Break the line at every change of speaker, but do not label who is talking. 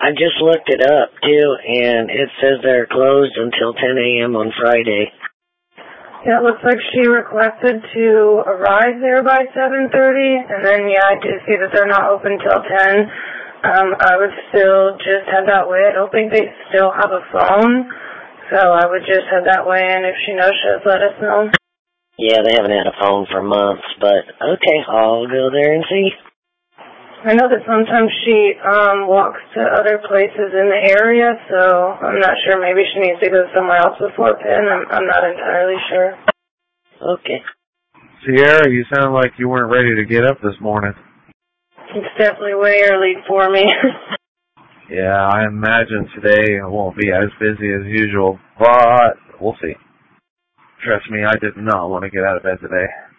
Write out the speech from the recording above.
I just looked it up, too, and it says they're closed until 10 a.m. on Friday.
Yeah, it looks like she requested to arrive there by 7:30, and then, yeah, I do see that they're not open till 10. I would still just head that way. I don't think they still have a phone, so I would just head that way, and if she knows, she'll let us know.
Yeah, they haven't had a phone for months, but okay, I'll go there and see.
I know that sometimes she walks to other places in the area, so I'm not sure. Maybe she needs to go somewhere else before Penn. I'm not entirely sure.
Okay.
Sierra, you sound like you weren't ready to get up this morning.
It's definitely way early for me.
Yeah, I imagine today won't be as busy as usual, but we'll see. Trust me, I did not want to get out of bed today.